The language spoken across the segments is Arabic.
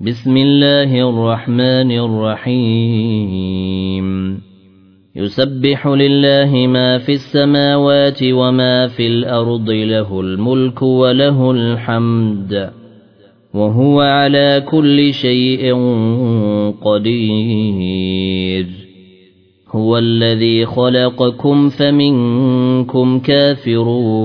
بسم الله الرحمن الرحيم يسبح لله ما في السماوات وما في الأرض له الملك وله الحمد وهو على كل شيء قدير هو الذي خلقكم فمنكم كافر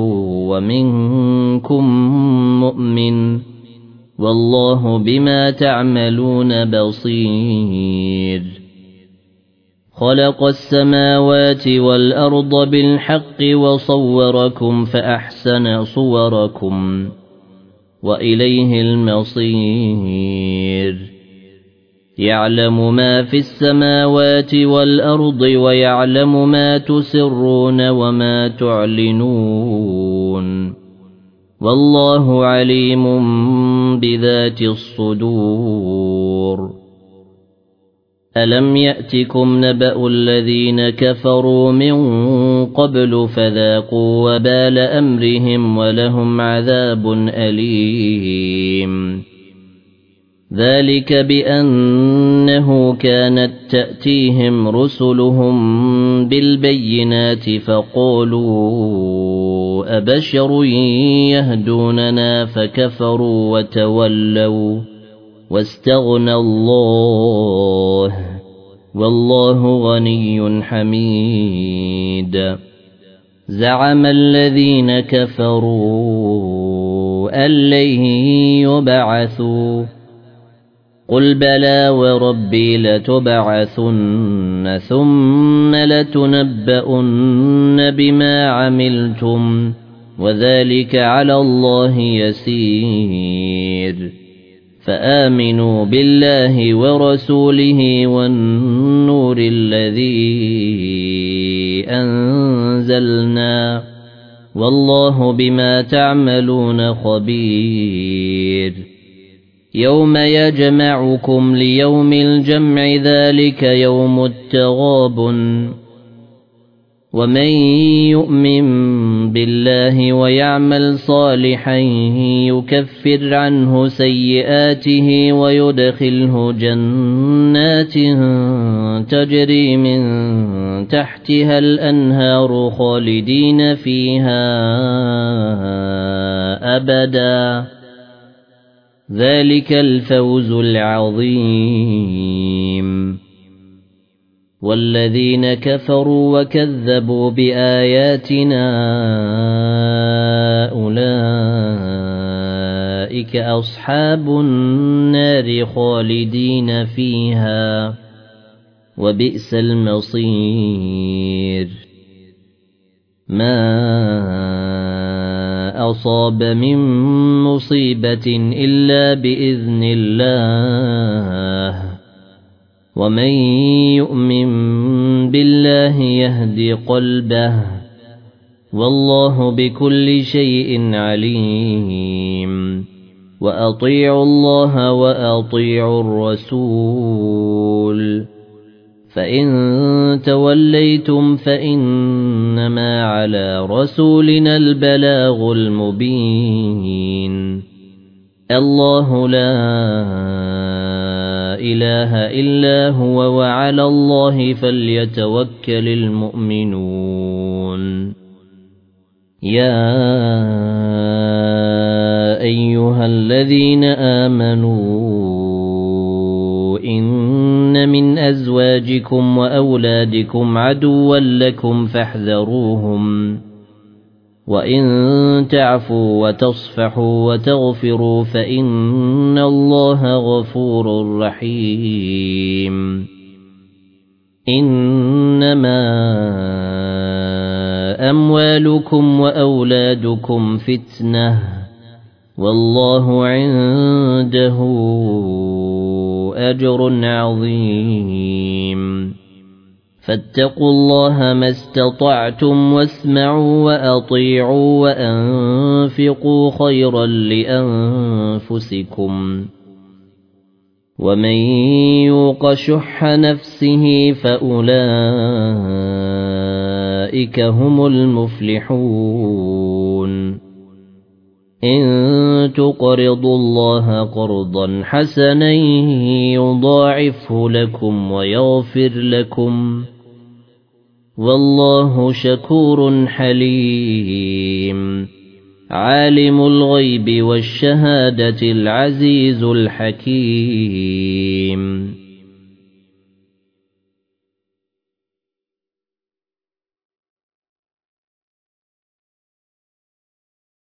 ومنكم مؤمن والله بما تعملون بصير خلق السماوات والأرض بالحق وصوركم فأحسن صوركم وإليه المصير يعلم ما في السماوات والأرض ويعلم ما تسرون وما تعلنون والله عليم بذات الصدور ألم يأتكم نبأ الذين كفروا من قبل فذاقوا وبال أمرهم ولهم عذاب أليم ذلك بأنه كانت تأتيهم رسلهم بالبينات فقالوا أبشر يهدوننا فكفروا وتولوا واستغنى الله والله غني حميد زعم الذين كفروا أن لن يبعثوا قل بلى وربي لتبعثن ثم لتنبؤن بما عملتم وذلك على الله يسير فآمنوا بالله ورسوله والنور الذي أنزلنا والله بما تعملون خبير يوم يجمعكم ليوم الجمع ذلك يوم التغابن ومن يؤمن بالله ويعمل صالحا يكفر عنه سيئاته ويدخله جنات تجري من تحتها الأنهار خالدين فيها أبدا ذلك الفوز العظيم والذين كفروا وكذبوا بآياتنا أولئك أصحاب النار خالدين فيها وبئس المصير ما أصاب من مصيبة إلا بإذن الله ومن يؤمن بالله يهد قلبه والله بكل شيء عليم وأطيعوا الله وأطيعوا الرسول فإن توليتم فإنما على رسولنا البلاغ المبين الله لا إله إلا هو وعلى الله فليتوكل المؤمنون يا أيها الذين آمنوا إن من أزواجكم وأولادكم عدوا لكم فاحذروهم وإن تعفوا وتصفحوا وتغفروا فإن الله غفور رحيم إنما أموالكم وأولادكم فتنة والله عنده أجر عظيم فاتقوا الله ما استطعتم واسمعوا وأطيعوا وأنفقوا خيرا لأنفسكم ومن يوق شح نفسه فأولئك هم المفلحون إن تقرضوا الله قرضا حسنا يضاعفه لكم ويغفر لكم والله شكور حليم عالم الغيب والشهادة العزيز الحكيم